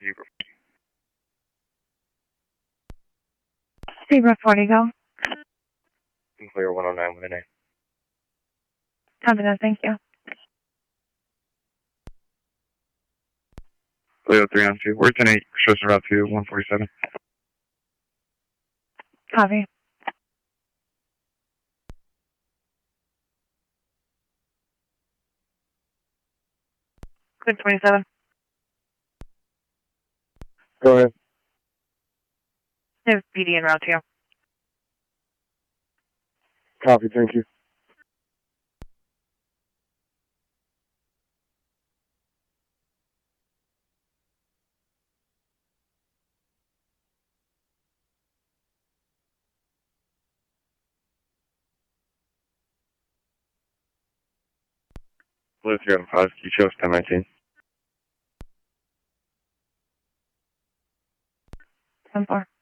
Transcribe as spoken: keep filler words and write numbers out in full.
Zebra. Zebra forty, go. Clear one oh nine with an A. Copy that, thank you. Leo three on two. Where's an eight? Shows route to one forty-seven. Copy. Good twenty-seven. Go ahead. There's P D en route two. Copy, thank you. Blue three on five. You chose ten nineteen. ten four.